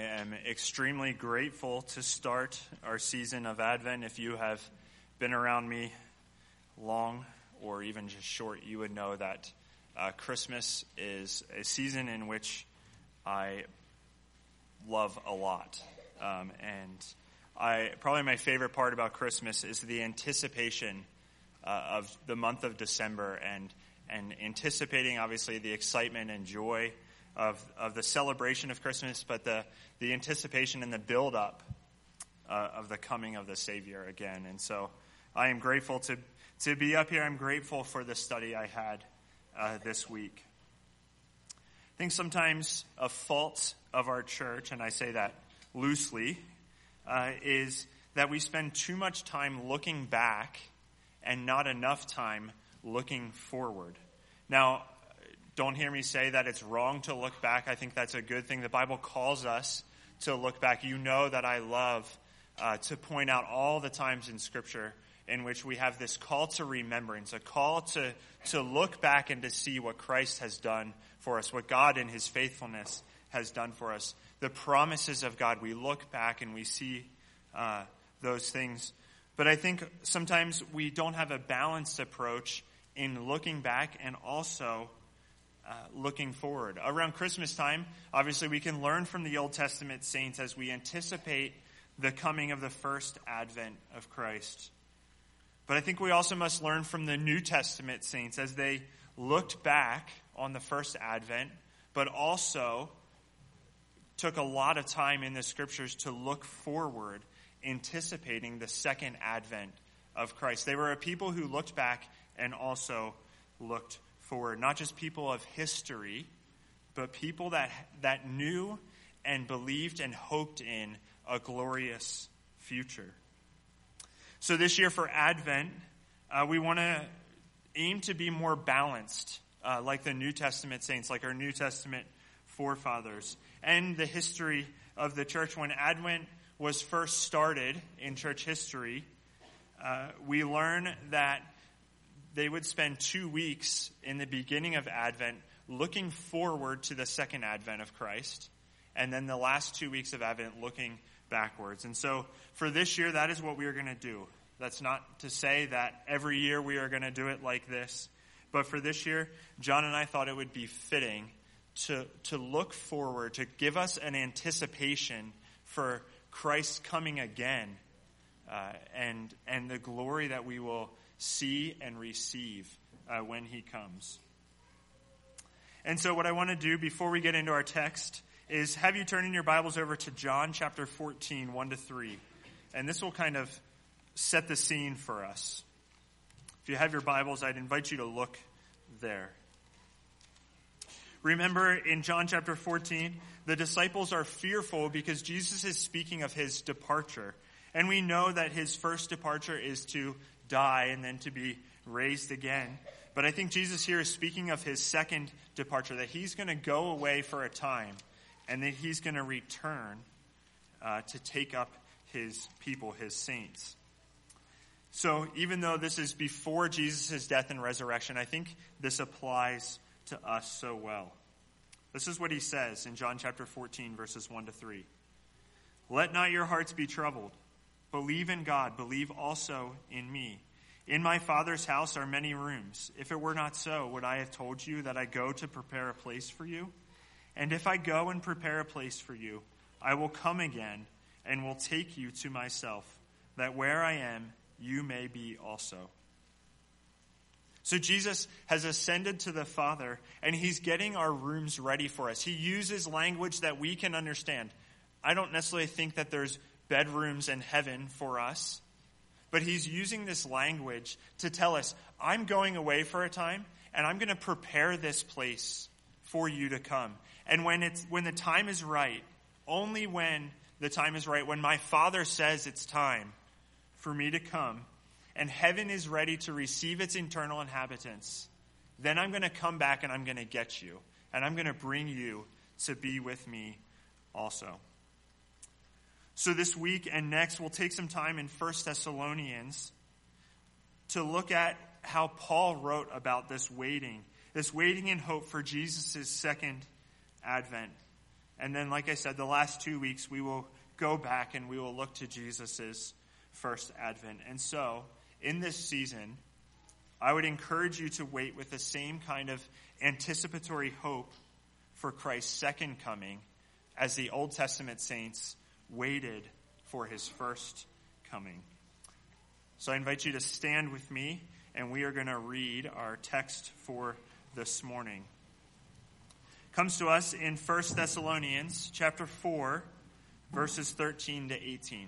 am extremely grateful to start our season of Advent. If you have been around me long or even just short, you would know that Christmas is a season in which I love a lot. Probably my favorite part about Christmas is the anticipation of the month of December and anticipating, obviously, the excitement and joy of the celebration of Christmas, but the anticipation and the build-up of the coming of the Savior again. And so I am grateful to be up here. I'm grateful for the study I had this week. I think sometimes a fault of our church, and I say that loosely, is that we spend too much time looking back and not enough time looking forward. Now, don't hear me say that it's wrong to look back. I think that's a good thing. The Bible calls us to look back. You know that I love to point out all the times in Scripture in which we have this call to remembrance, a call to look back and to see what Christ has done for us, what God in his faithfulness has done for us. The promises of God, we look back and we see those things. But I think sometimes we don't have a balanced approach in looking back and also looking forward. Around Christmas time, obviously we can learn from the Old Testament saints as we anticipate the coming of the first advent of Christ. But I think we also must learn from the New Testament saints as they looked back on the first advent, but also took a lot of time in the Scriptures to look forward, anticipating the second advent of Christ. They were a people who looked back and also looked forward. Not just people of history, but people that knew and believed and hoped in a glorious future. So this year for Advent, we want to aim to be more balanced, like the New Testament saints, like our New Testament forefathers, and the history of the church. When Advent was first started in church history, we learn that they would spend 2 weeks in the beginning of Advent looking forward to the second advent of Christ, and then the last 2 weeks of Advent looking backwards. And so for this year, that is what we are going to do. That's not to say that every year we are going to do it like this, but for this year, John and I thought it would be fitting to look forward, to give us an anticipation for Christ coming again, and the glory that we will see and receive when he comes. And so what I want to do before we get into our text is have you turn in your Bibles over to John chapter 14, 1-3. And this will kind of set the scene for us. If you have your Bibles, I'd invite you to look there. Remember, in John chapter 14, the disciples are fearful because Jesus is speaking of his departure. And we know that his first departure is to die and then to be raised again. But I think Jesus here is speaking of his second departure, that he's going to go away for a time and that he's going to return to take up his people, his saints. So even though this is before Jesus' death and resurrection, I think this applies to us so well. This is what he says in John chapter 14, verses 1-3. Let not your hearts be troubled. Believe in God. Believe also in me. In my Father's house are many rooms. If it were not so, would I have told you that I go to prepare a place for you? And if I go and prepare a place for you, I will come again and will take you to myself, that where I am, you may be also. So Jesus has ascended to the Father, and he's getting our rooms ready for us. He uses language that we can understand. I don't necessarily think that there's bedrooms in heaven for us, but he's using this language to tell us, I'm going away for a time, and I'm going to prepare this place for you to come. And when the time is right, only when the time is right, when my Father says it's time for me to come, and heaven is ready to receive its eternal inhabitants, then I'm going to come back and I'm going to get you. And I'm going to bring you to be with me also. So this week and next, we'll take some time in 1 Thessalonians to look at how Paul wrote about this waiting in hope for Jesus' second advent. And then, like I said, the last 2 weeks we will go back and we will look to Jesus' first advent. And so, in this season, I would encourage you to wait with the same kind of anticipatory hope for Christ's second coming as the Old Testament saints waited for his first coming. So I invite you to stand with me, and we are going to read our text for this morning. It comes to us in 1 Thessalonians chapter 4, verses 13 to 18.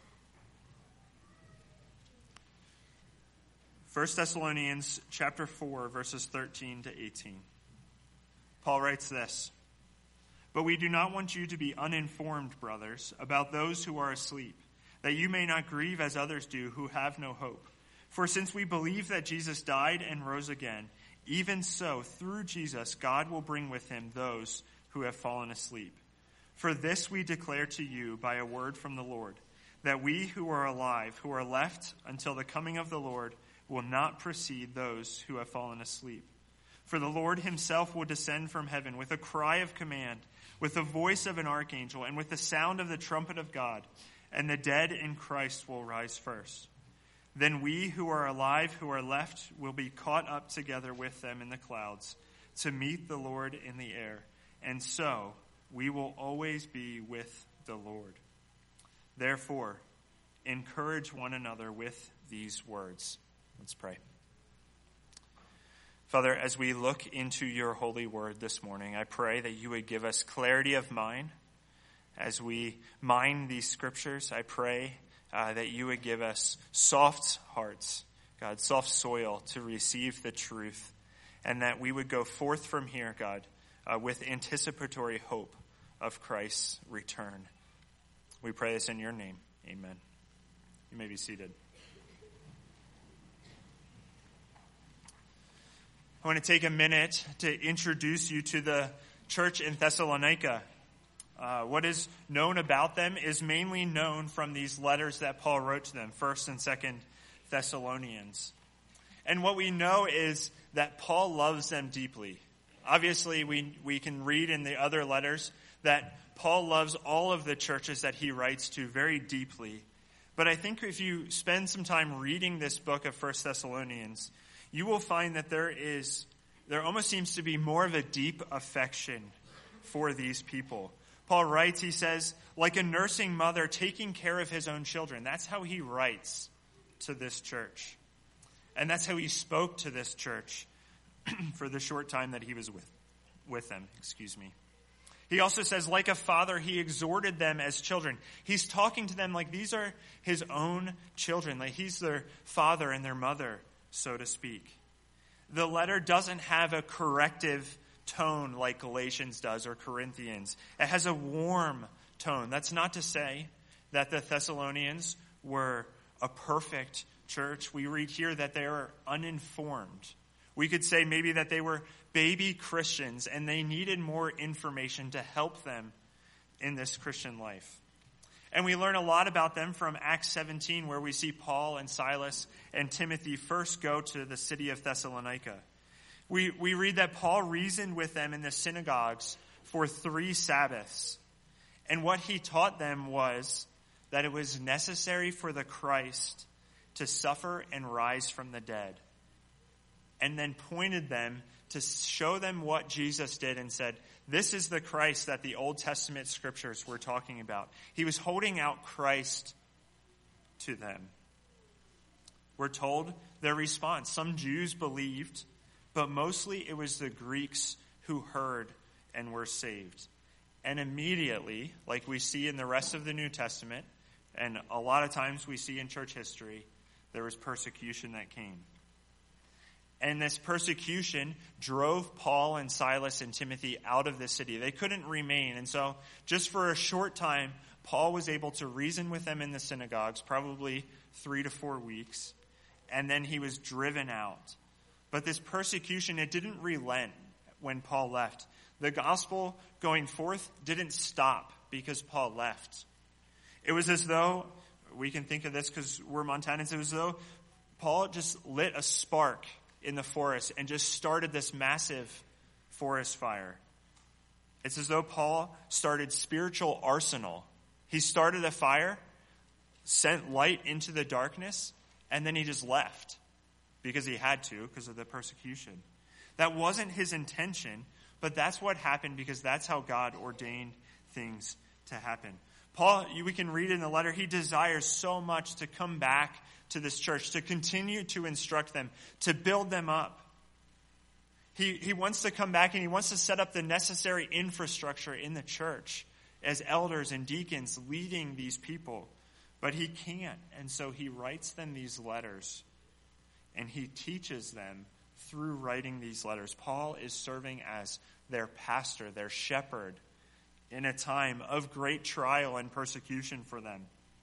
1 Thessalonians chapter 4, verses 13 to 18. Paul writes this: "But we do not want you to be uninformed, brothers, about those who are asleep, that you may not grieve as others do who have no hope. For since we believe that Jesus died and rose again, even so, through Jesus, God will bring with him those who have fallen asleep. For this we declare to you by a word from the Lord, that we who are alive, who are left until the coming of the Lord, will not precede those who have fallen asleep. For the Lord himself will descend from heaven with a cry of command, with the voice of an archangel, and with the sound of the trumpet of God, and the dead in Christ will rise first. Then we who are alive, who are left, will be caught up together with them in the clouds to meet the Lord in the air. And so we will always be with the Lord. Therefore, encourage one another with these words." Let's pray. Father, as we look into your holy word this morning, I pray that you would give us clarity of mind. As we mine these scriptures, I pray that you would give us soft hearts, God, soft soil to receive the truth, and that we would go forth from here, God, with anticipatory hope of Christ's return. We pray this in your name. Amen. You may be seated. I want to take a minute to introduce you to the church in Thessalonica. What is known about them is mainly known from these letters that Paul wrote to them, 1st and 2nd Thessalonians. And what we know is that Paul loves them deeply. Obviously, we can read in the other letters that Paul loves all of the churches that he writes to very deeply. But I think if you spend some time reading this book of 1 Thessalonians, you will find that there almost seems to be more of a deep affection for these people. Paul writes, he says, like a nursing mother taking care of his own children. That's how he writes to this church. And that's how he spoke to this church for the short time that he was with them. He also says, like a father, he exhorted them as children. He's talking to them like these are his own children, like he's their father and their mother, so to speak. The letter doesn't have a corrective tone like Galatians does or Corinthians. It has a warm tone. That's not to say that the Thessalonians were a perfect church. We read here that they are uninformed. We could say maybe that they were baby Christians and they needed more information to help them in this Christian life. And we learn a lot about them from Acts 17, where we see Paul and Silas and Timothy first go to the city of Thessalonica. We read that Paul reasoned with them in the synagogues for 3 Sabbaths. And what he taught them was that it was necessary for the Christ to suffer and rise from the dead. And then pointed them to show them what Jesus did and said, this is the Christ that the Old Testament scriptures were talking about. He was holding out Christ to them. We're told their response. Some Jews believed, but mostly it was the Greeks who heard and were saved. And immediately, like we see in the rest of the New Testament, and a lot of times we see in church history, there was persecution that came. And this persecution drove Paul and Silas and Timothy out of the city. They couldn't remain. And so just for a short time, Paul was able to reason with them in the synagogues, probably 3 to 4 weeks. And then he was driven out. But this persecution, it didn't relent when Paul left. The gospel going forth didn't stop because Paul left. It was as though, we can think of this because we're Montanans, it was as though Paul just lit a spark in the forest and just started this massive forest fire. It's as though Paul started spiritual arsenal. He started a fire, sent light into the darkness, and then he just left because he had to, because of the persecution. That wasn't his intention, but that's what happened because that's how God ordained things to happen. Paul, we can read in the letter, he desires so much to come back to this church, to continue to instruct them, to build them up. He wants to come back and he wants to set up the necessary infrastructure in the church as elders and deacons leading these people. But he can't, and so he writes them these letters, and he teaches them through writing these letters. Paul is serving as their pastor, their shepherd, in a time of great trial and persecution for them.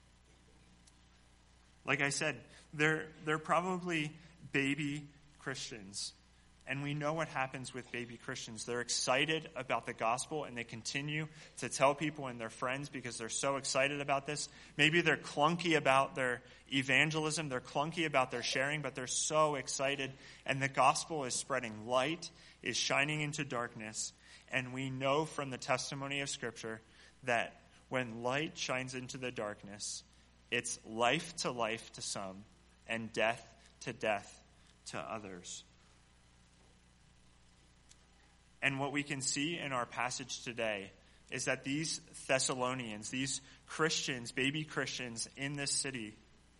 Like I said, they're probably baby Christians. And we know what happens with baby Christians. They're excited about the gospel, and they continue to tell people and their friends because they're so excited about this. Maybe they're clunky about their evangelism. They're clunky about their sharing, but they're so excited. And the gospel is spreading. Light is shining into darkness. And we know from the testimony of Scripture that when light shines into the darkness, it's life to some and death to others. And what we can see in our passage today is that these Thessalonians, these Christians, baby Christians in this city,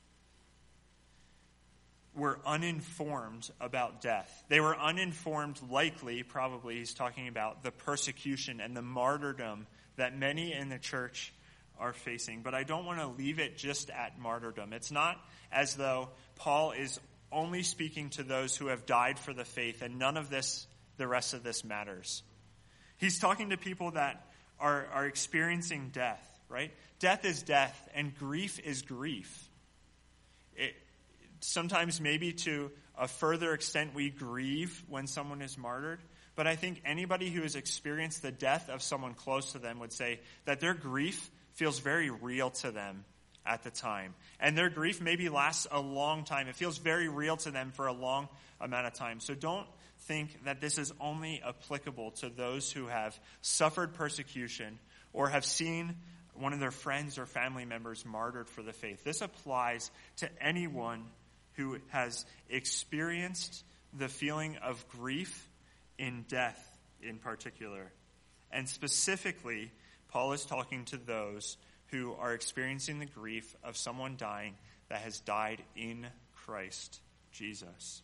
were uninformed about death. They were uninformed, likely, probably, he's talking about the persecution and the martyrdom that many in the church are facing. But I don't want to leave it just at martyrdom. It's not as though Paul is only speaking to those who have died for the faith, and none of this, the rest of this matters. He's talking to people that are experiencing death, right? Death is death, and grief is grief. Sometimes maybe to a further extent we grieve when someone is martyred, but I think anybody who has experienced the death of someone close to them would say that their grief feels very real to them at the time. And their grief maybe lasts a long time. It feels very real to them for a long amount of time. So don't think that this is only applicable to those who have suffered persecution or have seen one of their friends or family members martyred for the faith. This applies to anyone who has experienced the feeling of grief in death in particular. And specifically, Paul is talking to those who are experiencing the grief of someone dying that has died in Christ Jesus.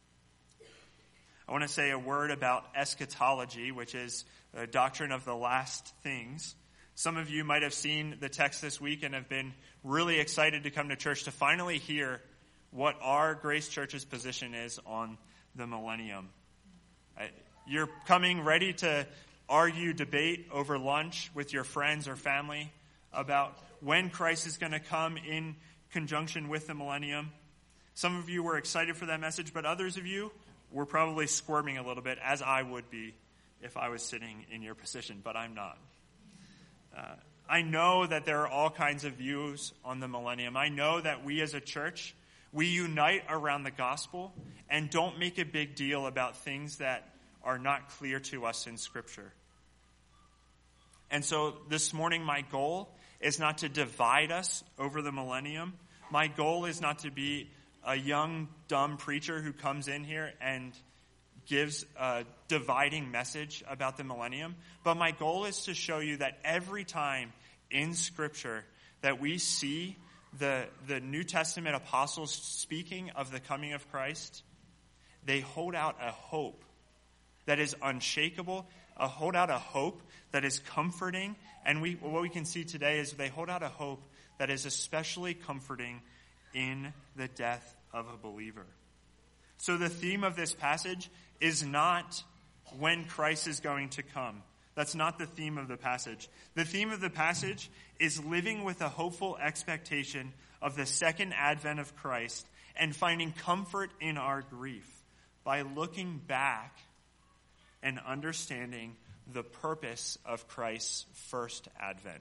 I want to say a word about eschatology, which is the doctrine of the last things. Some of you might have seen the text this week and have been really excited to come to church to finally hear what our Grace Church's position is on the millennium. You're coming ready to argue, debate over lunch with your friends or family about when Christ is going to come in conjunction with the millennium. Some of you were excited for that message, but others of you were probably squirming a little bit, as I would be if I was sitting in your position, but I'm not. I know that there are all kinds of views on the millennium. I know that we as a church, we unite around the gospel and don't make a big deal about things that are not clear to us in Scripture. And so this morning, my goal is not to divide us over the millennium. My goal is not to be a young, dumb preacher who comes in here and gives a dividing message about the millennium. But my goal is to show you that every time in Scripture that we see the New Testament apostles speaking of the coming of Christ, they hold out a hope that is unshakable, hold out a hope that is comforting. And what we can see today is they hold out a hope that is especially comforting in the death of a believer. So the theme of this passage is not when Christ is going to come. That's not the theme of the passage. The theme of the passage is living with a hopeful expectation of the second advent of Christ and finding comfort in our grief by looking back and understanding the purpose of Christ's first advent.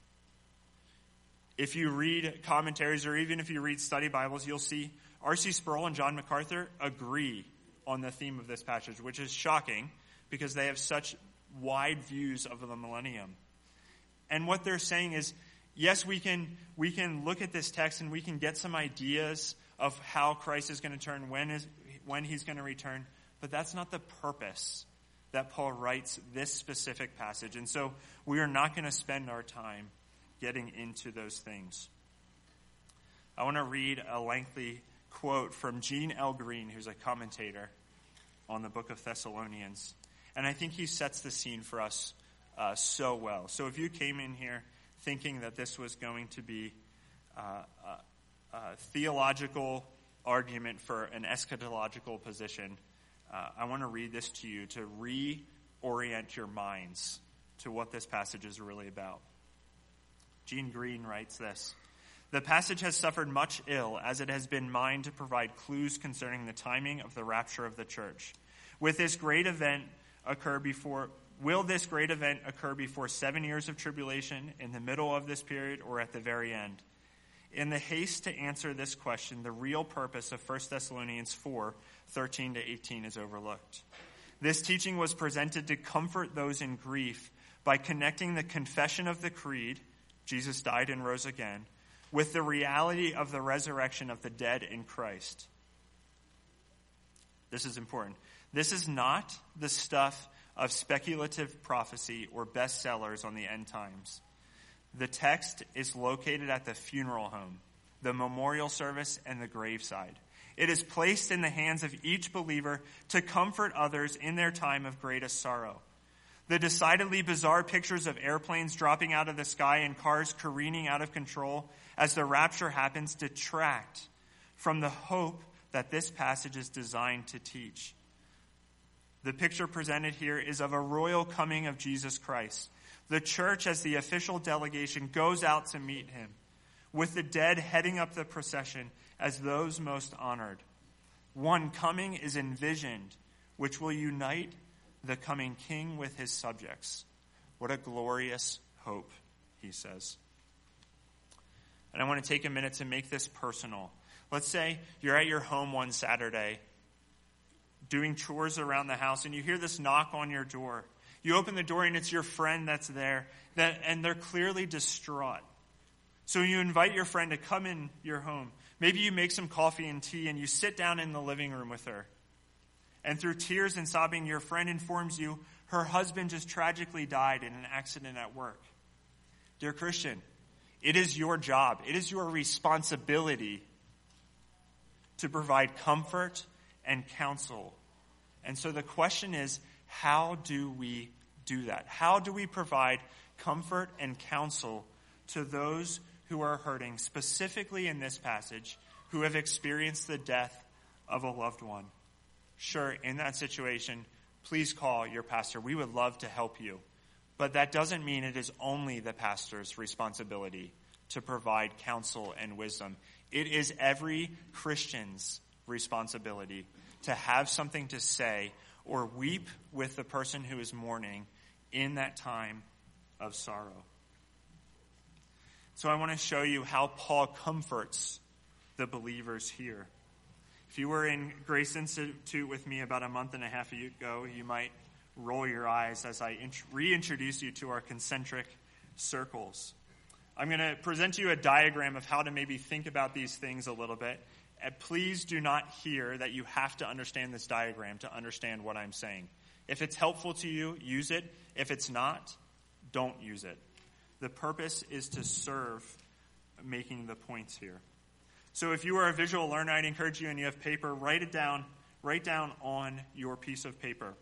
If you read commentaries or even if you read study Bibles, you'll see R.C. Sproul and John MacArthur agree on the theme of this passage, which is shocking because they have such wide views of the millennium. And what they're saying is, yes, we can look at this text and we can get some ideas of how Christ is going to turn, when he's going to return, but that's not the purpose that Paul writes this specific passage. And so we are not going to spend our time getting into those things. I want to read a lengthy quote from Gene L. Green, who's a commentator on the book of Thessalonians. And I think he sets the scene for us so well. So if you came in here thinking that this was going to be a theological argument for an eschatological position, I want to read this to you to reorient your minds to what this passage is really about. Gene Green writes this: "The passage has suffered much ill, as it has been mine to provide clues concerning the timing of the rapture of the church. Will this great event occur before 7 years of tribulation, in the middle of this period, or at the very end? In the haste to answer this question, the real purpose of 1 Thessalonians 4:13-18 is overlooked. This teaching was presented to comfort those in grief by connecting the confession of the creed, Jesus died and rose again, with the reality of the resurrection of the dead in Christ." This is important. This is not the stuff of speculative prophecy or bestsellers on the end times. The text is located at the funeral home, the memorial service, and the graveside. It is placed in the hands of each believer to comfort others in their time of greatest sorrow. The decidedly bizarre pictures of airplanes dropping out of the sky and cars careening out of control as the rapture happens detract from the hope that this passage is designed to teach. The picture presented here is of a royal coming of Jesus Christ. The church, as the official delegation, goes out to meet him, with the dead heading up the procession as those most honored. One coming is envisioned, which will unite the coming king with his subjects. What a glorious hope, he says. And I want to take a minute to make this personal. Let's say you're at your home one Saturday doing chores around the house, and you hear this knock on your door. You open the door, and it's your friend that's there, and they're clearly distraught. So you invite your friend to come in your home. Maybe you make some coffee and tea, and you sit down in the living room with her. And through tears and sobbing, your friend informs you her husband just tragically died in an accident at work. Dear Christian, it is your job, it is your responsibility to provide comfort and counsel. And so the question is, how do we do that? How do we provide comfort and counsel to those who are hurting, specifically in this passage, who have experienced the death of a loved one? Sure, in that situation, please call your pastor. We would love to help you. But that doesn't mean it is only the pastor's responsibility to provide counsel and wisdom. It is every Christian's responsibility to have something to say or weep with the person who is mourning in that time of sorrow. So I want to show you how Paul comforts the believers here. If you were in Grace Institute with me about a month and a half ago, you might roll your eyes as I reintroduce you to our concentric circles. I'm going to present you a diagram of how to maybe think about these things a little bit. And please do not hear that you have to understand this diagram to understand what I'm saying. If it's helpful to you, use it. If it's not, don't use it. The purpose is to serve making the points here. So if you are a visual learner, I'd encourage you, and you have paper, write it down. Write down on your piece of paper.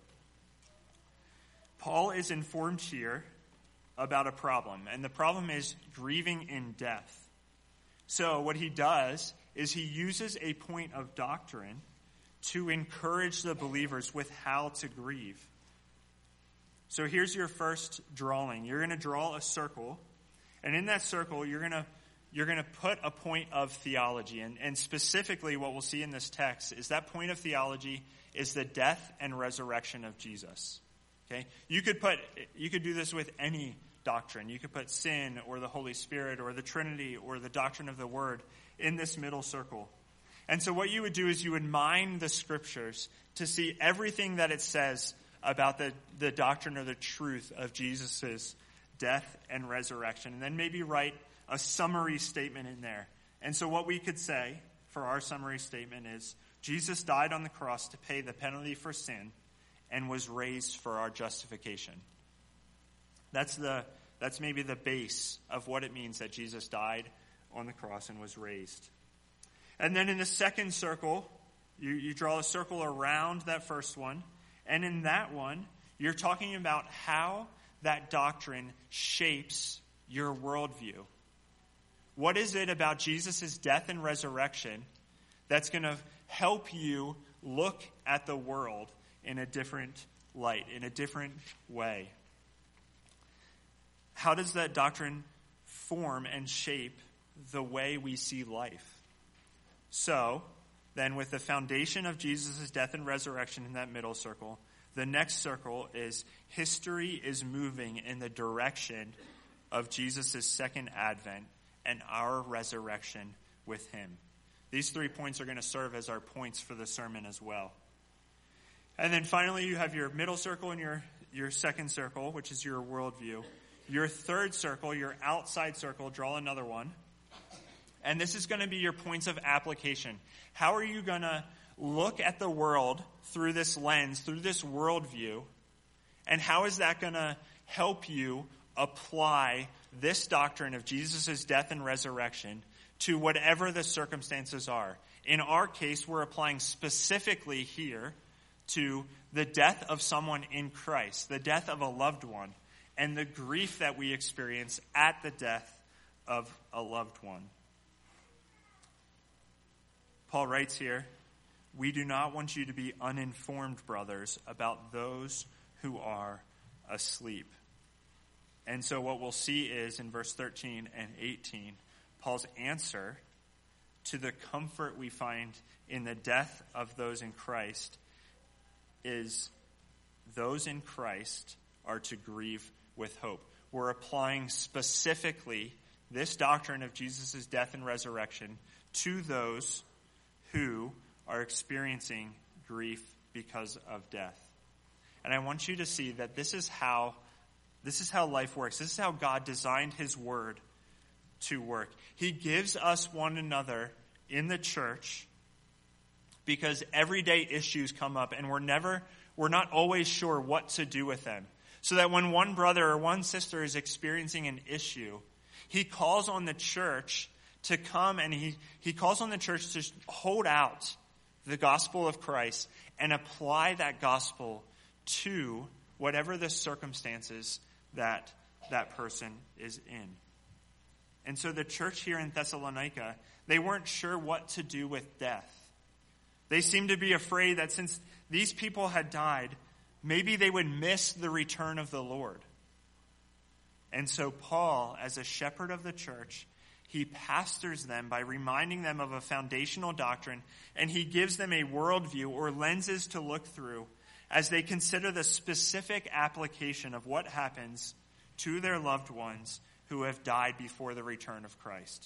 Paul is informed here about a problem, and the problem is grieving in death. So what he does is he uses a point of doctrine to encourage the believers with how to grieve. So here's your first drawing. You're going to draw a circle, and in that circle, you're going to put a point of theology. And specifically what we'll see in this text is that point of theology is the death and resurrection of Jesus. Okay? You could do this with any doctrine. You could put sin or the Holy Spirit or the Trinity or the doctrine of the Word in this middle circle. And so what you would do is you would mine the scriptures to see everything that it says about the doctrine or the truth of Jesus' death and resurrection. And then maybe write a summary statement in there. And so what we could say for our summary statement is, Jesus died on the cross to pay the penalty for sin and was raised for our justification. That's maybe the base of what it means that Jesus died on the cross and was raised. And then in the second circle, you draw a circle around that first one. And in that one, you're talking about how that doctrine shapes your worldview. What is it about Jesus' death and resurrection that's going to help you look at the world in a different light, in a different way? How does that doctrine form and shape the way we see life? So, then with the foundation of Jesus' death and resurrection in that middle circle, the next circle is history is moving in the direction of Jesus' second advent and our resurrection with him. These 3 points are going to serve as our points for the sermon as well. And then finally, you have your middle circle and your second circle, which is your worldview. Your third circle, your outside circle, draw another one. And this is going to be your points of application. How are you going to look at the world through this lens, through this worldview? And how is that going to help you apply this doctrine of Jesus' death and resurrection to whatever the circumstances are? In our case, we're applying specifically here to the death of someone in Christ, the death of a loved one, and the grief that we experience at the death of a loved one. Paul writes here, "We do not want you to be uninformed, brothers, about those who are asleep." And so what we'll see is in verse 13 and 18, Paul's answer to the comfort we find in the death of those in Christ is those in Christ are to grieve with hope. We're applying specifically this doctrine of Jesus' death and resurrection to those who are experiencing grief because of death. And I want you to see that this is how life works. This is how God designed his word to work. He gives us one another in the church because everyday issues come up and we're not always sure what to do with them. So that when one brother or one sister is experiencing an issue, he calls on the church to come, and he calls on the church to hold out the gospel of Christ and apply that gospel to whatever the circumstances that person is in. And so the church here in Thessalonica, they weren't sure what to do with death. They seemed to be afraid that since these people had died, maybe they would miss the return of the Lord. And so Paul, as a shepherd of the church, he pastors them by reminding them of a foundational doctrine, and he gives them a worldview or lenses to look through as they consider the specific application of what happens to their loved ones who have died before the return of Christ.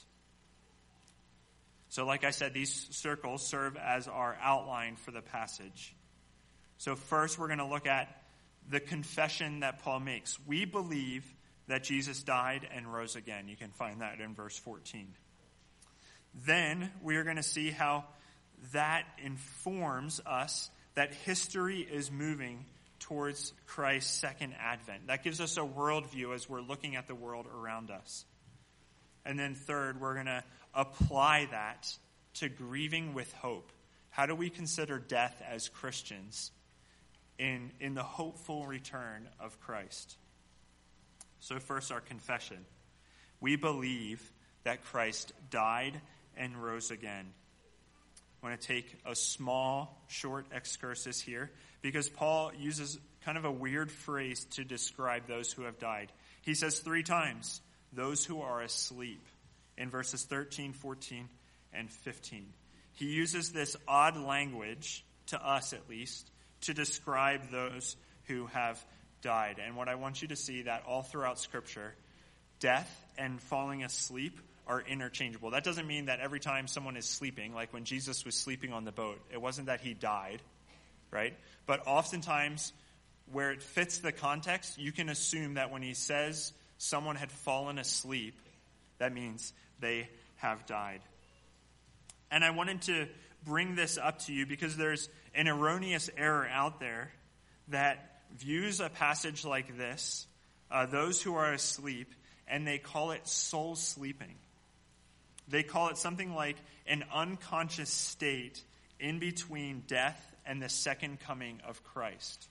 So like I said, these circles serve as our outline for the passage. So first we're going to look at the confession that Paul makes. We believe that Jesus died and rose again. You can find that in verse 14. Then we are going to see how that informs us that history is moving towards Christ's second advent. That gives us a worldview as we're looking at the world around us. And then third, we're going to apply that to grieving with hope. How do we consider death as Christians in the hopeful return of Christ? So first, our confession. We believe that Christ died and rose again. I want to take a small, short excursus here because Paul uses kind of a weird phrase to describe those who have died. He says 3 times, those who are asleep, in verses 13, 14, and 15. He uses this odd language, to us at least, to describe those who have died. And what I want you to see that all throughout Scripture, death and falling asleep are interchangeable. That doesn't mean that every time someone is sleeping, like when Jesus was sleeping on the boat, it wasn't that he died, right? But oftentimes where it fits the context, you can assume that when he says someone had fallen asleep, that means they have died. And I wanted to bring this up to you because there's an erroneous error out there that views a passage like this, those who are asleep, and they call it soul sleeping. They call it something like an unconscious state in between death and the second coming of Christ.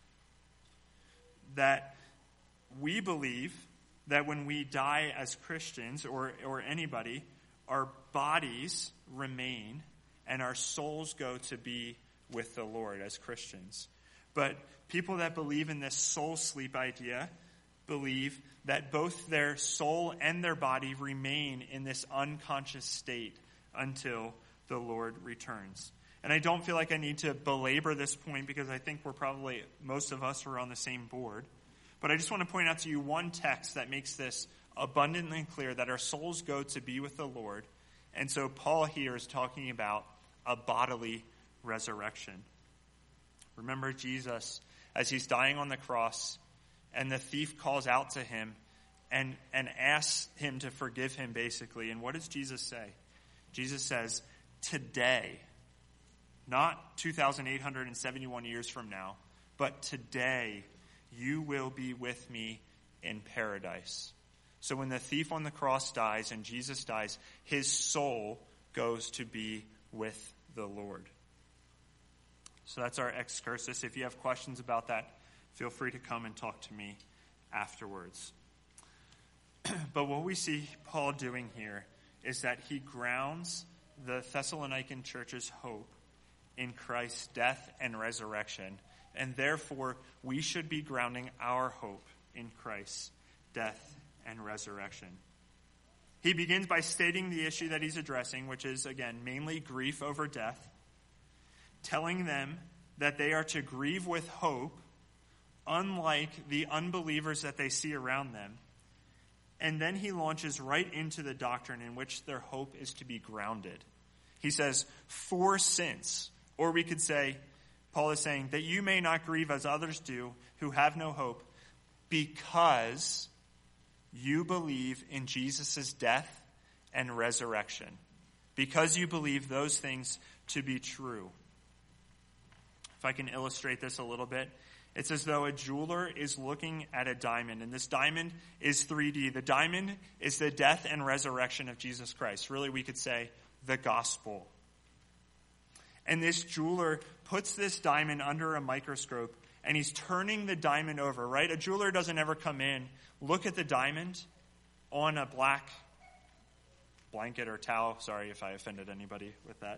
That we believe that when we die as Christians or anybody, our bodies remain and our souls go to be with the Lord as Christians. But people that believe in this soul sleep idea believe that both their soul and their body remain in this unconscious state until the Lord returns. And I don't feel like I need to belabor this point because I think most of us are on the same board. But I just want to point out to you one text that makes this abundantly clear that our souls go to be with the Lord. And so Paul here is talking about a bodily resurrection. Remember Jesus as he's dying on the cross, and the thief calls out to him and asks him to forgive him, basically. And what does Jesus say? Jesus says, today, not 2,871 years from now, but today you will be with me in paradise. So when the thief on the cross dies and Jesus dies, his soul goes to be with the Lord. So that's our excursus. If you have questions about that, feel free to come and talk to me afterwards. But what we see Paul doing here is that he grounds the Thessalonican church's hope in Christ's death and resurrection. And therefore, we should be grounding our hope in Christ's death and resurrection. He begins by stating the issue that he's addressing, which is, again, mainly grief over death, telling them that they are to grieve with hope, unlike the unbelievers that they see around them. And then he launches right into the doctrine in which their hope is to be grounded. He says, for since, or we could say, Paul is saying, that you may not grieve as others do who have no hope, because you believe in Jesus' death and resurrection. Because you believe those things to be true. If I can illustrate this a little bit, it's as though a jeweler is looking at a diamond, and this diamond is 3D. The diamond is the death and resurrection of Jesus Christ. Really, we could say the gospel. And this jeweler puts this diamond under a microscope, and he's turning the diamond over, right? A jeweler doesn't ever come in, look at the diamond on a black blanket or towel. Sorry if I offended anybody with that.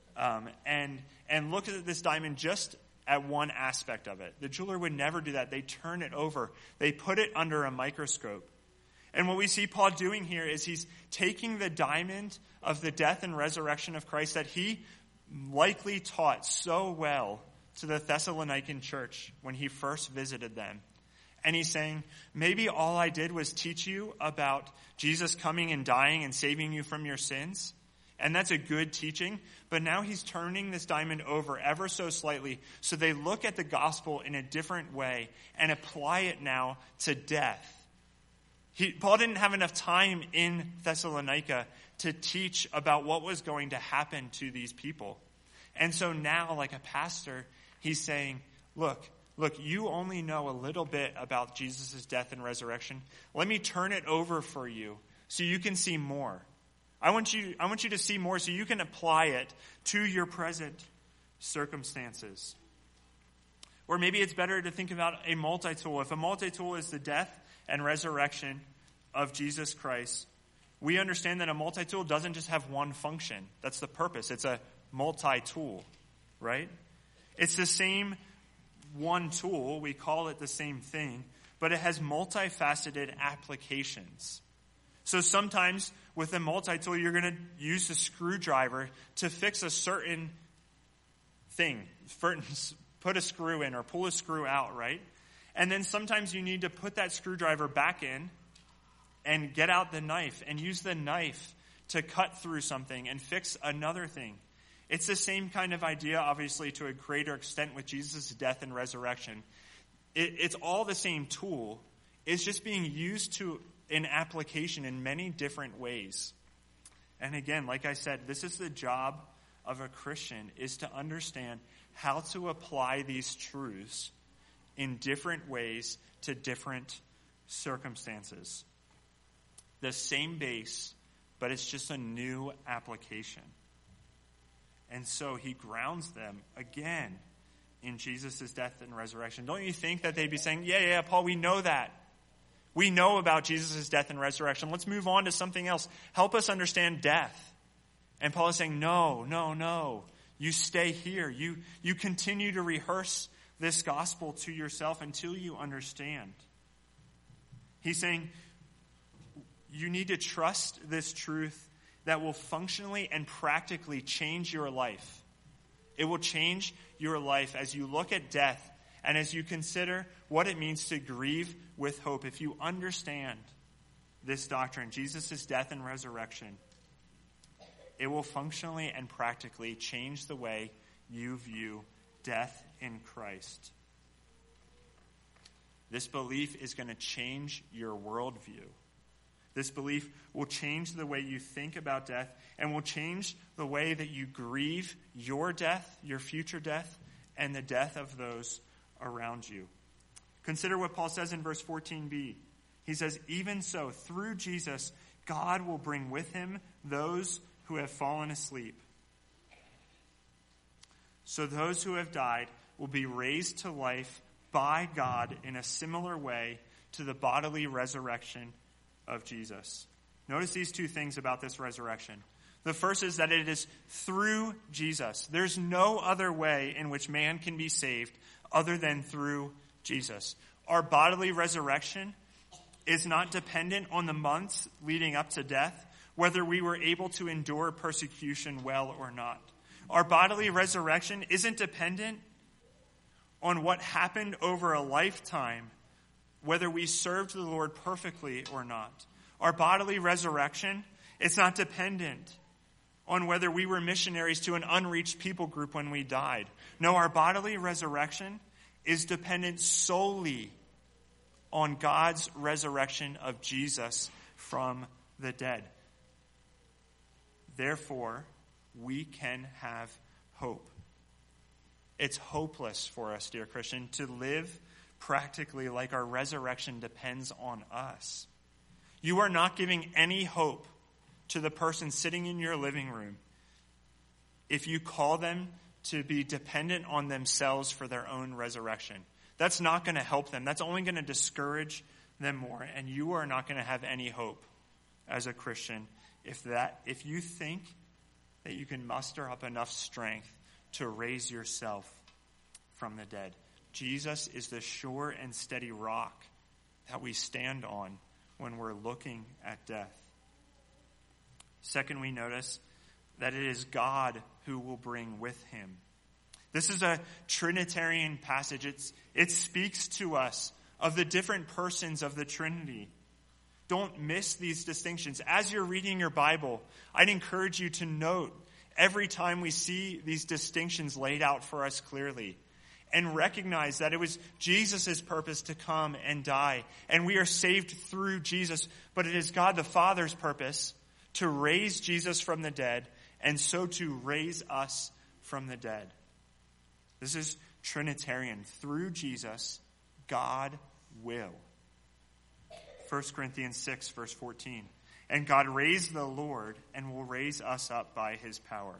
And look at this diamond just at one aspect of it. The jeweler would never do that. They turn it over. They put it under a microscope. And what we see Paul doing here is he's taking the diamond of the death and resurrection of Christ that he likely taught so well to the Thessalonican church when he first visited them. And he's saying, maybe all I did was teach you about Jesus coming and dying and saving you from your sins. And that's a good teaching. But now he's turning this diamond over ever so slightly so they look at the gospel in a different way and apply it now to death. Paul didn't have enough time in Thessalonica to teach about what was going to happen to these people. And so now, like a pastor, he's saying, look, you only know a little bit about Jesus' death and resurrection. Let me turn it over for you so you can see more. I want you to see more so you can apply it to your present circumstances. Or maybe it's better to think about a multi-tool. If a multi-tool is the death and resurrection of Jesus Christ, we understand that a multi-tool doesn't just have one function. That's the purpose. It's a multi-tool, right? It's the same one tool. We call it the same thing, but it has multifaceted applications. So sometimes with a multi-tool, you're going to use a screwdriver to fix a certain thing, put a screw in or pull a screw out, right? And then sometimes you need to put that screwdriver back in and get out the knife and use the knife to cut through something and fix another thing. It's the same kind of idea, obviously, to a greater extent with Jesus' death and resurrection. It's all the same tool. It's just being used in application in many different ways. And again, like I said, this is the job of a Christian, is to understand how to apply these truths in different ways to different circumstances. The same base, but it's just a new application. And so he grounds them again in Jesus' death and resurrection. Don't you think that they'd be saying, yeah, Paul, we know that. We know about Jesus' death and resurrection. Let's move on to something else. Help us understand death. And Paul is saying, no. You stay here. You continue to rehearse this gospel to yourself until you understand. He's saying, you need to trust this truth that will functionally and practically change your life. It will change your life as you look at death and as you consider what it means to grieve with hope. If you understand this doctrine, Jesus' death and resurrection, it will functionally and practically change the way you view death in Christ. This belief is going to change your worldview. This belief will change the way you think about death and will change the way that you grieve your death, your future death, and the death of those around you. Consider what Paul says in verse 14b. He says, even so, through Jesus, God will bring with him those who have fallen asleep. So those who have died will be raised to life by God in a similar way to the bodily resurrection of Jesus. Notice these two things about this resurrection. The first is that it is through Jesus. There's no other way in which man can be saved other than through Jesus. Our bodily resurrection is not dependent on the months leading up to death, whether we were able to endure persecution well or not. Our bodily resurrection isn't dependent on what happened over a lifetime, whether we served the Lord perfectly or not. Our bodily resurrection, it's not dependent on whether we were missionaries to an unreached people group when we died. No, our bodily resurrection is dependent solely on God's resurrection of Jesus from the dead. Therefore, we can have hope. It's hopeless for us, dear Christian, to live practically like our resurrection depends on us. You are not giving any hope to the person sitting in your living room if you call them to be dependent on themselves for their own resurrection. That's not going to help them. That's only going to discourage them more, and you are not going to have any hope as a Christian if you think that you can muster up enough strength to raise yourself from the dead. Jesus is the sure and steady rock that we stand on when we're looking at death. Second, we notice that it is God who will bring with him. This is a Trinitarian passage. It speaks to us of the different persons of the Trinity. Don't miss these distinctions. As you're reading your Bible, I'd encourage you to note every time we see these distinctions laid out for us clearly, and recognize that it was Jesus' purpose to come and die, and we are saved through Jesus, but it is God the Father's purpose to raise Jesus from the dead, and so to raise us from the dead. This is Trinitarian. Through Jesus, God will. 1 Corinthians 6, verse 14. And God raised the Lord and will raise us up by his power.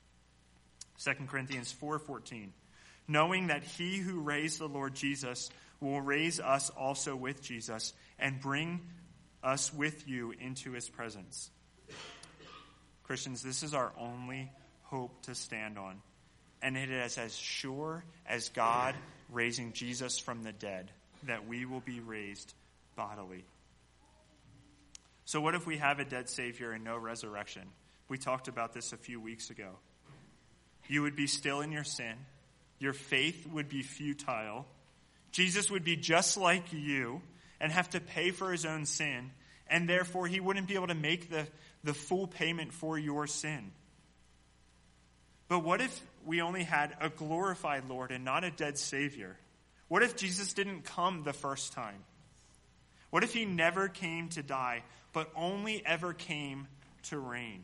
2 Corinthians 4:14. Knowing that he who raised the Lord Jesus will raise us also with Jesus and bring us with you into his presence. Christians, this is our only hope to stand on. And it is as sure as God raising Jesus from the dead that we will be raised bodily. So what if we have a dead Savior and no resurrection? We talked about this a few weeks ago. You would be still in your sin. Your faith would be futile. Jesus would be just like you and have to pay for his own sin, and therefore he wouldn't be able to make the full payment for your sin. But what if we only had a glorified Lord and not a dead Savior? What if Jesus didn't come the first time? What if he never came to die, but only ever came to reign?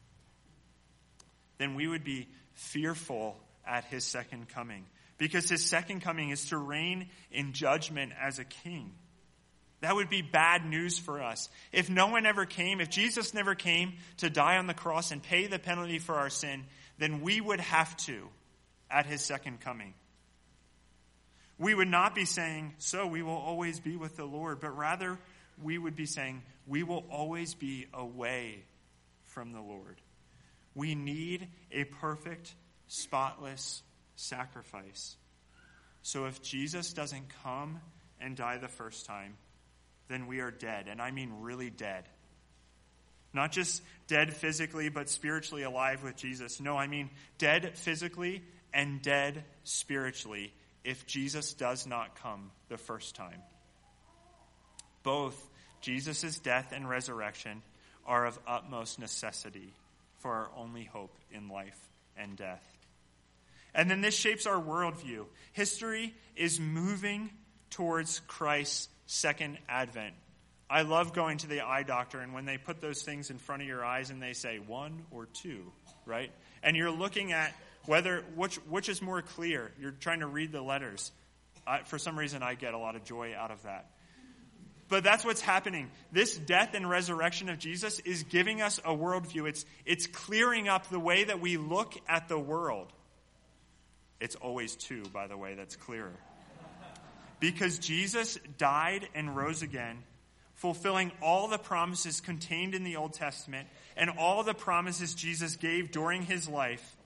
Then we would be fearful at his second coming, because his second coming is to reign in judgment as a king. That would be bad news for us. If no one ever came, if Jesus never came to die on the cross and pay the penalty for our sin, then we would have to at his second coming. We would not be saying, so we will always be with the Lord, but rather we would be saying, we will always be away from the Lord. We need a perfect, spotless sacrifice. So if Jesus doesn't come and die the first time, then we are dead. And I mean really dead. Not just dead physically, but spiritually alive with Jesus. No, I mean dead physically and dead spiritually if Jesus does not come the first time. Both Jesus' death and resurrection are of utmost necessity for our only hope in life and death. And then this shapes our worldview. History is moving towards Christ's second advent. I love going to the eye doctor, and when they put those things in front of your eyes and they say 1 or 2, right? And you're looking at which is more clear. You're trying to read the letters. For some reason, I get a lot of joy out of that. But that's what's happening. This death and resurrection of Jesus is giving us a worldview. It's clearing up the way that we look at the world. It's always 2, by the way, that's clearer. Because Jesus died and rose again, fulfilling all the promises contained in the Old Testament and all the promises Jesus gave during his life,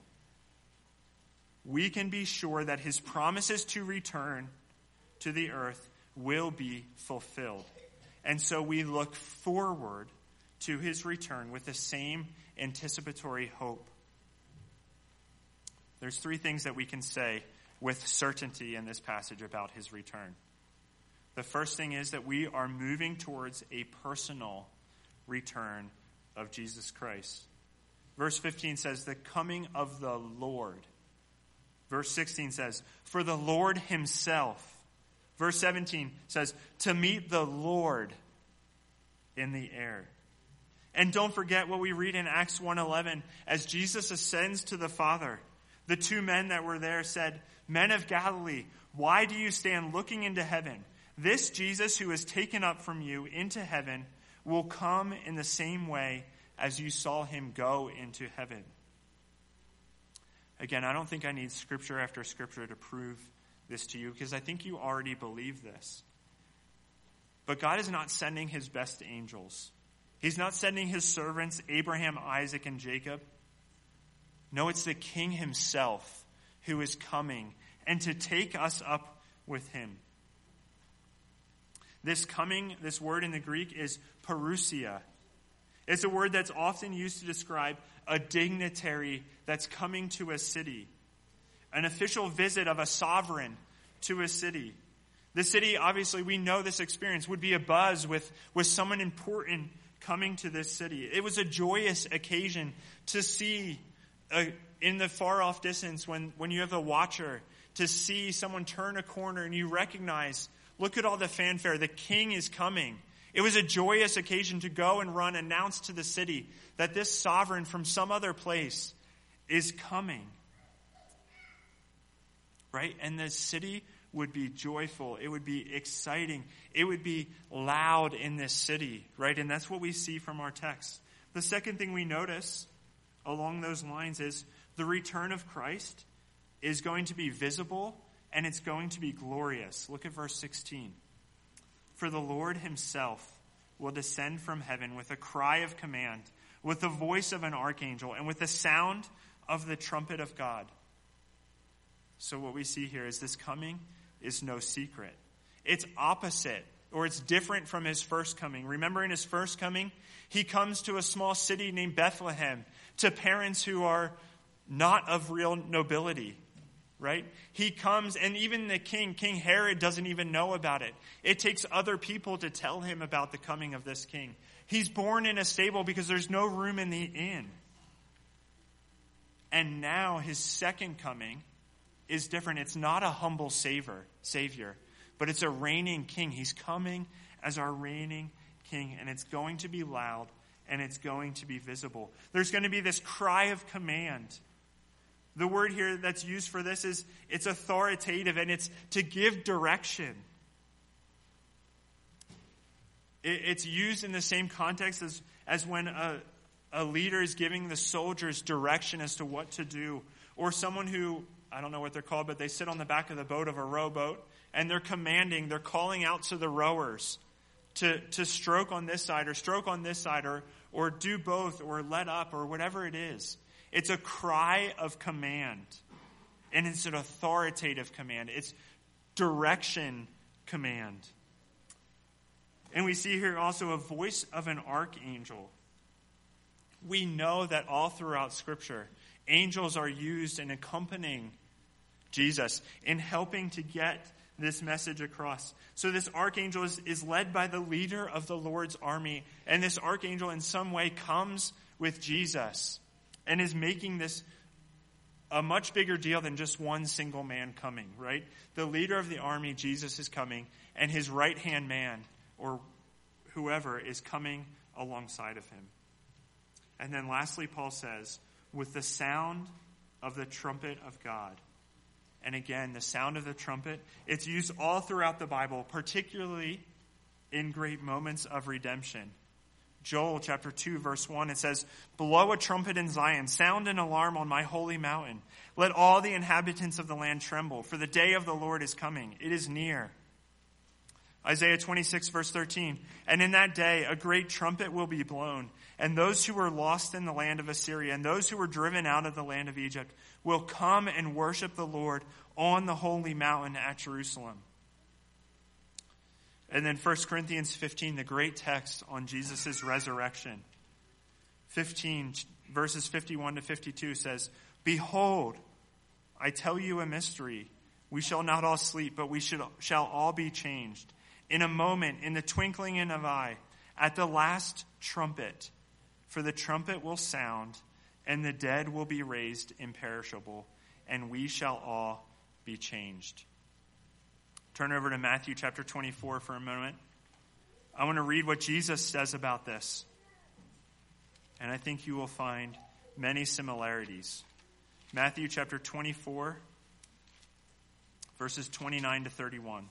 we can be sure that his promises to return to the earth will be fulfilled. And so we look forward to his return with the same anticipatory hope. There's 3 things that we can say with certainty in this passage about his return. The first thing is that we are moving towards a personal return of Jesus Christ. Verse 15 says, the coming of the Lord. Verse 16 says, for the Lord himself. Verse 17 says, to meet the Lord in the air. And don't forget what we read in Acts 1:11. As Jesus ascends to the Father, the 2 men that were there said, men of Galilee, why do you stand looking into heaven? This Jesus who is taken up from you into heaven will come in the same way as you saw him go into heaven. Again, I don't think I need scripture after scripture to prove this to you, because I think you already believe this. But God is not sending his best angels. He's not sending his servants, Abraham, Isaac, and Jacob. No, it's the King himself who is coming and to take us up with him. This coming, this word in the Greek is parousia. It's a word that's often used to describe a dignitary that's coming to a city. An official visit of a sovereign to a city. The city, obviously, we know this experience, would be abuzz with someone important coming to this city. It was a joyous occasion to see in the far-off distance when you have a watcher, to see someone turn a corner and you recognize, look at all the fanfare, the king is coming. It was a joyous occasion to go and run, announce to the city that this sovereign from some other place is coming. Right? And the city would be joyful. It would be exciting. It would be loud in this city. Right? And that's what we see from our text. The second thing we notice along those lines is the return of Christ is going to be visible and it's going to be glorious. Look at verse 16. For the Lord himself will descend from heaven with a cry of command, with the voice of an archangel, and with the sound of the trumpet of God. So what we see here is this coming is no secret. It's opposite, or it's different from his first coming. Remember, in his first coming, he comes to a small city named Bethlehem, to parents who are not of real nobility. Right? He comes, and even the king, King Herod, doesn't even know about it. It takes other people to tell him about the coming of this king. He's born in a stable because there's no room in the inn. And now his second coming is different. It's not a humble savior, but it's a reigning king. He's coming as our reigning king, and it's going to be loud, and it's going to be visible. There's going to be this cry of command. The word here that's used for this is it's authoritative, and it's to give direction. It's used in the same context as when a leader is giving the soldiers direction as to what to do. Or someone who, I don't know what they're called, but they sit on the back of the boat of a rowboat, and they're calling out to the rowers to stroke on this side or stroke on this side or do both or let up or whatever it is. It's a cry of command. And it's an authoritative command. It's direction command. And we see here also a voice of an archangel. We know that all throughout Scripture, angels are used in accompanying Jesus, in helping to get this message across. So this archangel is led by the leader of the Lord's army. And this archangel in some way comes with Jesus and is making this a much bigger deal than just one single man coming, right? The leader of the army, Jesus, is coming, and his right-hand man, or whoever, is coming alongside of him. And then lastly, Paul says, with the sound of the trumpet of God. And again, the sound of the trumpet, it's used all throughout the Bible, particularly in great moments of redemption. Joel chapter 2, verse 1, it says, blow a trumpet in Zion, sound an alarm on my holy mountain. Let all the inhabitants of the land tremble, for the day of the Lord is coming. It is near. Isaiah 26, verse 13, and in that day a great trumpet will be blown, and those who were lost in the land of Assyria and those who were driven out of the land of Egypt will come and worship the Lord on the holy mountain at Jerusalem. And then 1 Corinthians 15, the great text on Jesus' resurrection. 15, verses 51 to 52 says, behold, I tell you a mystery. We shall not all sleep, but we shall all be changed. In a moment, in the twinkling of an eye, at the last trumpet. For the trumpet will sound, and the dead will be raised imperishable, and we shall all be changed. Turn over to Matthew chapter 24 for a moment. I want to read what Jesus says about this. And I think you will find many similarities. Matthew chapter 24, verses 29 to 31.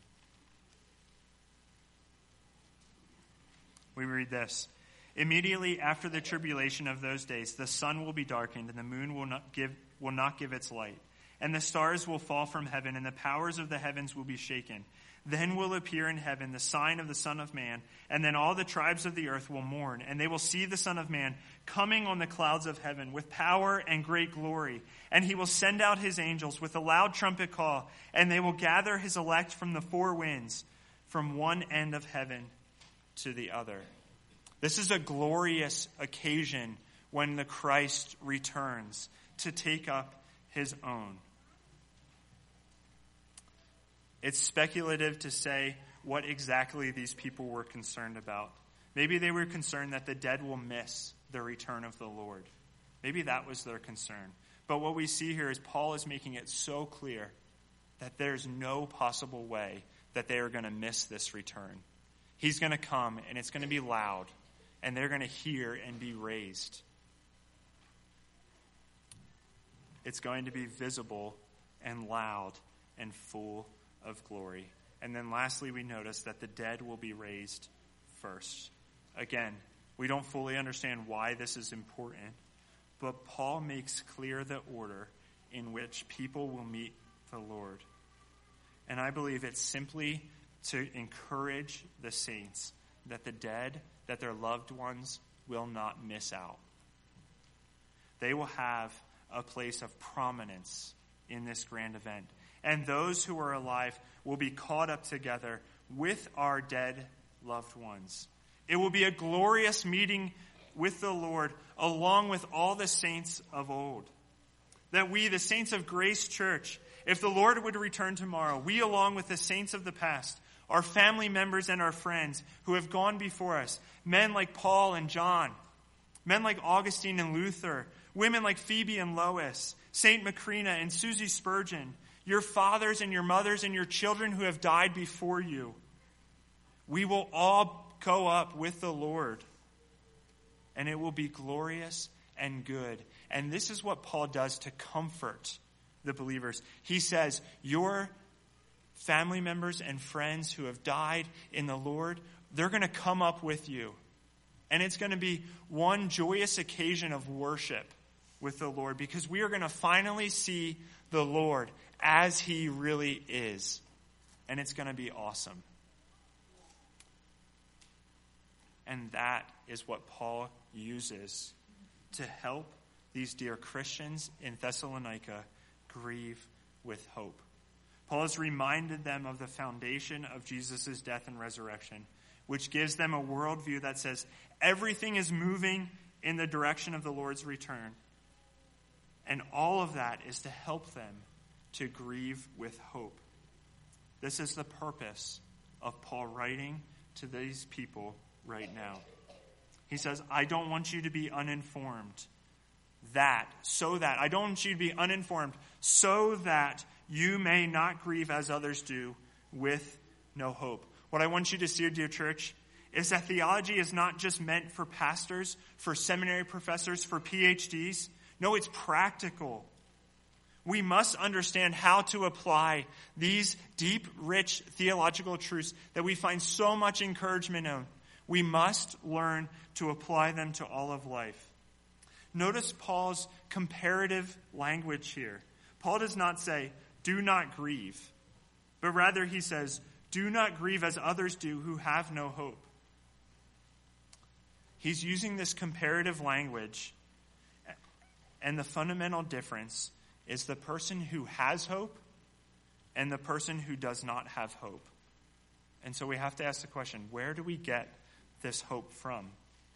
We read this. Immediately after the tribulation of those days, the sun will be darkened, and the moon will not give its light. And the stars will fall from heaven, and the powers of the heavens will be shaken. Then will appear in heaven the sign of the Son of Man, and then all the tribes of the earth will mourn, and they will see the Son of Man coming on the clouds of heaven with power and great glory. And he will send out his angels with a loud trumpet call, and they will gather his elect from the four winds, from one end of heaven to the other. This is a glorious occasion when the Christ returns to take up his own. It's speculative to say what exactly these people were concerned about. Maybe they were concerned that the dead will miss the return of the Lord. Maybe that was their concern. But what we see here is Paul is making it so clear that there's no possible way that they are going to miss this return. He's going to come, and it's going to be loud, and they're going to hear and be raised. It's going to be visible and loud and full of glory. And then lastly, we notice that the dead will be raised first. Again, we don't fully understand why this is important, but Paul makes clear the order in which people will meet the Lord. And I believe it's simply to encourage the saints that the dead, that their loved ones will not miss out. They will have a place of prominence in this grand event. And those who are alive will be caught up together with our dead loved ones. It will be a glorious meeting with the Lord along with all the saints of old. That we, the saints of Grace Church, if the Lord would return tomorrow, we along with the saints of the past, our family members and our friends who have gone before us, men like Paul and John, men like Augustine and Luther, women like Phoebe and Lois, St. Macrina and Susie Spurgeon, your fathers and your mothers and your children who have died before you. We will all go up with the Lord, and it will be glorious and good. And this is what Paul does to comfort the believers. He says, your family members and friends who have died in the Lord, they're going to come up with you. And it's going to be one joyous occasion of worship with the Lord, because we are going to finally see the Lord as he really is. And it's going to be awesome. And that is what Paul uses to help these dear Christians in Thessalonica grieve with hope. Paul has reminded them of the foundation of Jesus' death and resurrection, which gives them a worldview that says everything is moving in the direction of the Lord's return. And all of that is to help them to grieve with hope. This is the purpose of Paul writing to these people right now. He says, I don't want you to be uninformed. I don't want you to be uninformed so that you may not grieve as others do with no hope. What I want you to see, dear church, is that theology is not just meant for pastors, for seminary professors, for PhDs. No, it's practical. We must understand how to apply these deep, rich theological truths that we find so much encouragement in. We must learn to apply them to all of life. Notice Paul's comparative language here. Paul does not say, do not grieve, but rather he says, do not grieve as others do who have no hope. He's using this comparative language, and the fundamental difference is the person who has hope and the person who does not have hope. And so we have to ask the question, where do we get this hope from?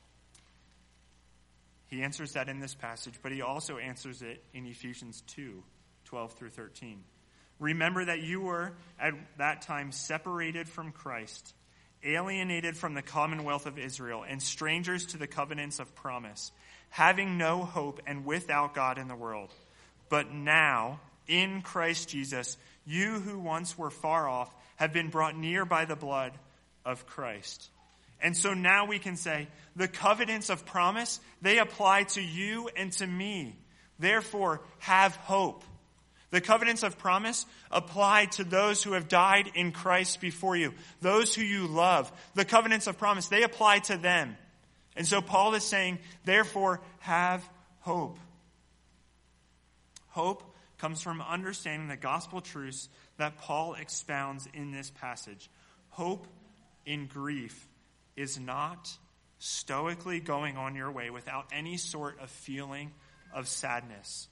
He answers that in this passage, but he also answers it in Ephesians 2:12 through 13. Remember that you were at that time separated from Christ, alienated from the commonwealth of Israel, and strangers to the covenants of promise, having no hope and without God in the world. But now, in Christ Jesus, you who once were far off have been brought near by the blood of Christ. And so now we can say, the covenants of promise, they apply to you and to me. Therefore, have hope. The covenants of promise apply to those who have died in Christ before you, those who you love. The covenants of promise, they apply to them. And so Paul is saying, therefore, have hope. Hope comes from understanding the gospel truths that Paul expounds in this passage. Hope in grief is not stoically going on your way without any sort of feeling of sadness.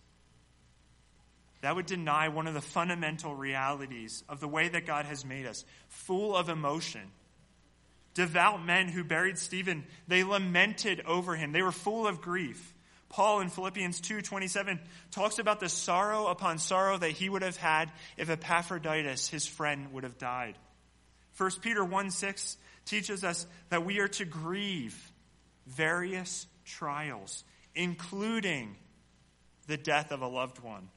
That would deny one of the fundamental realities of the way that God has made us, full of emotion. Devout men who buried Stephen, they lamented over him. They were full of grief. Paul in Philippians 2:27 talks about the sorrow upon sorrow that he would have had if Epaphroditus, his friend, would have died. 1 Peter 1:6 teaches us that we are to grieve various trials, including the death of a loved one.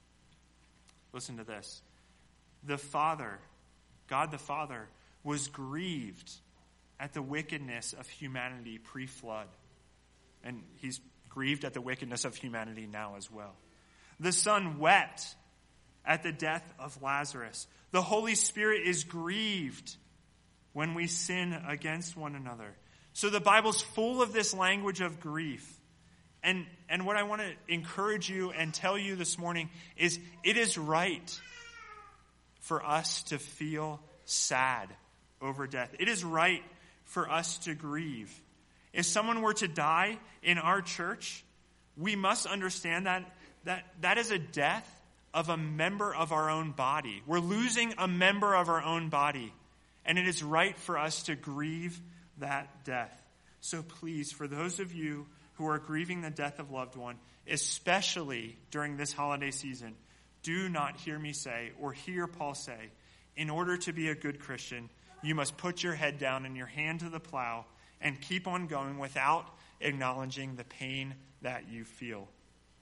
Listen to this. The Father, God the Father, was grieved at the wickedness of humanity pre-flood. And he's grieved at the wickedness of humanity now as well. The Son wept at the death of Lazarus. The Holy Spirit is grieved when we sin against one another. So the Bible's full of this language of grief. And what I want to encourage you and tell you this morning is it is right for us to feel sad over death. It is right for us to grieve. If someone were to die in our church, we must understand that is a death of a member of our own body. We're losing a member of our own body. And it is right for us to grieve that death. So please, for those of you who are grieving the death of a loved one, especially during this holiday season, do not hear me say or hear Paul say, in order to be a good Christian, you must put your head down and your hand to the plow and keep on going without acknowledging the pain that you feel.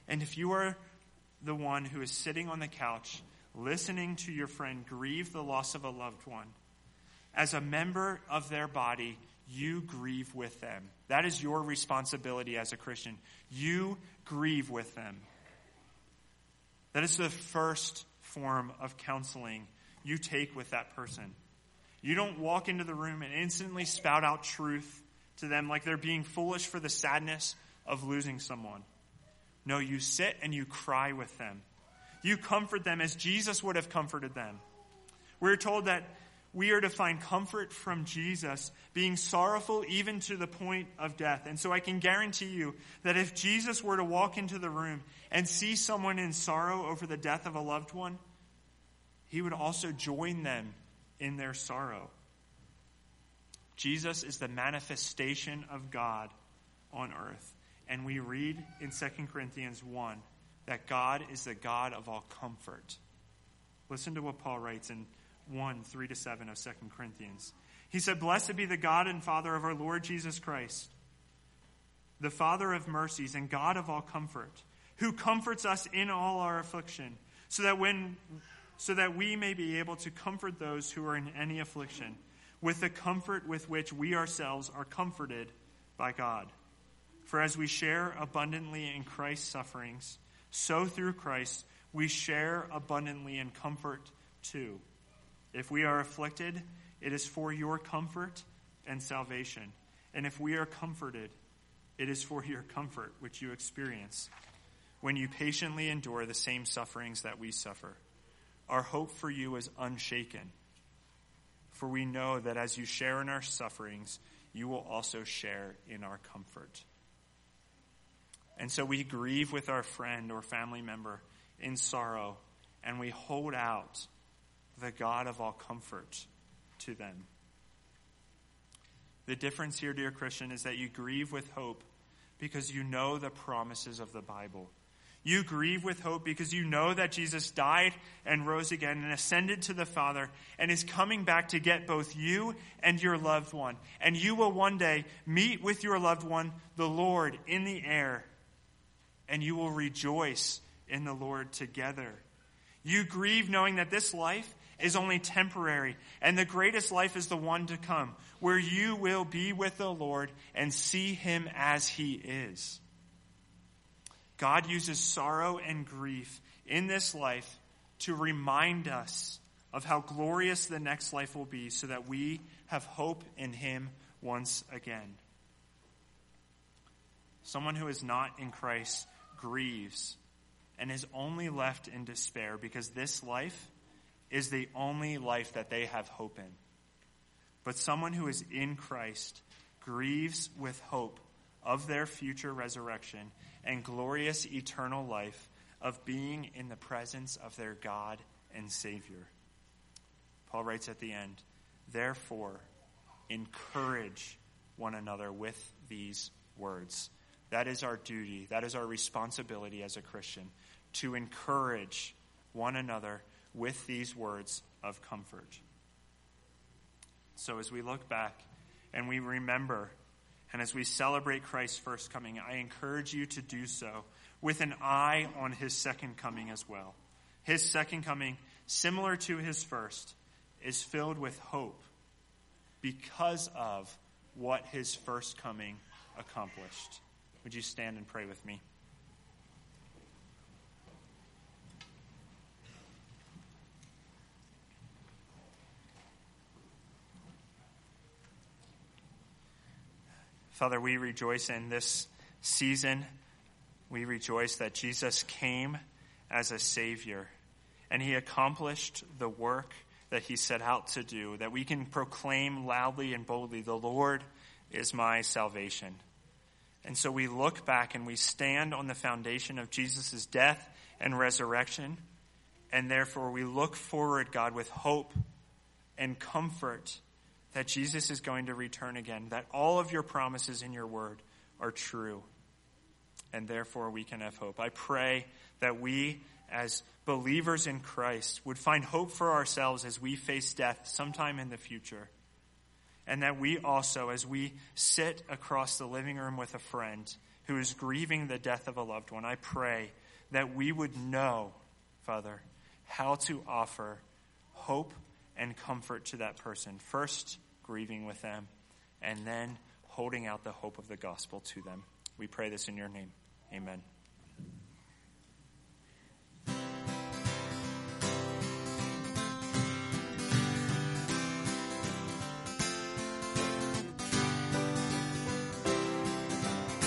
And if you are the one who is sitting on the couch, listening to your friend grieve the loss of a loved one, as a member of their body, you grieve with them. That is your responsibility as a Christian. You grieve with them. That is the first form of counseling you take with that person. You don't walk into the room and instantly spout out truth to them like they're being foolish for the sadness of losing someone. No, you sit and you cry with them. You comfort them as Jesus would have comforted them. We're told that we are to find comfort from Jesus, being sorrowful even to the point of death. And so I can guarantee you that if Jesus were to walk into the room and see someone in sorrow over the death of a loved one, he would also join them in their sorrow. Jesus is the manifestation of God on earth. And we read in 2 Corinthians 1 that God is the God of all comfort. Listen to what Paul writes in 1:3-7 of 2 Corinthians. He said, "Blessed be the God and Father of our Lord Jesus Christ, the Father of mercies and God of all comfort, who comforts us in all our affliction, so that we may be able to comfort those who are in any affliction, with the comfort with which we ourselves are comforted by God. For as we share abundantly in Christ's sufferings, so through Christ we share abundantly in comfort too. If we are afflicted, it is for your comfort and salvation. And if we are comforted, it is for your comfort which you experience when you patiently endure the same sufferings that we suffer. Our hope for you is unshaken, for we know that as you share in our sufferings, you will also share in our comfort." And so we grieve with our friend or family member in sorrow, and we hold out the God of all comfort to them. The difference here, dear Christian, is that you grieve with hope because you know the promises of the Bible. You grieve with hope because you know that Jesus died and rose again and ascended to the Father and is coming back to get both you and your loved one. And you will one day meet with your loved one, the Lord, in the air, and you will rejoice in the Lord together. You grieve knowing that this life is only temporary, and the greatest life is the one to come, where you will be with the Lord and see him as he is. God uses sorrow and grief in this life to remind us of how glorious the next life will be, so that we have hope in him once again. Someone who is not in Christ grieves and is only left in despair because this life is the only life that they have hope in. But someone who is in Christ grieves with hope of their future resurrection and glorious eternal life of being in the presence of their God and Savior. Paul writes at the end, "Therefore, encourage one another with these words." That is our duty. That is our responsibility as a Christian, to encourage one another with these words of comfort. So as we look back and we remember, and as we celebrate Christ's first coming, I encourage you to do so with an eye on his second coming as well. His second coming, similar to his first, is filled with hope because of what his first coming accomplished. Would you stand and pray with me? Father, we rejoice in this season. We rejoice that Jesus came as a Savior, and he accomplished the work that he set out to do, that we can proclaim loudly and boldly, "The Lord is my salvation." And so we look back and we stand on the foundation of Jesus' death and resurrection, and therefore we look forward, God, with hope and comfort that Jesus is going to return again, that all of your promises in your word are true, and therefore we can have hope. I pray that we, as believers in Christ, would find hope for ourselves as we face death sometime in the future, and that we also, as we sit across the living room with a friend who is grieving the death of a loved one, I pray that we would know, Father, how to offer hope and comfort to that person. First, grieving with them, and then holding out the hope of the gospel to them. We pray this in your name. Amen.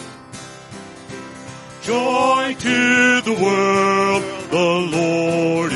Joy to the world, the Lord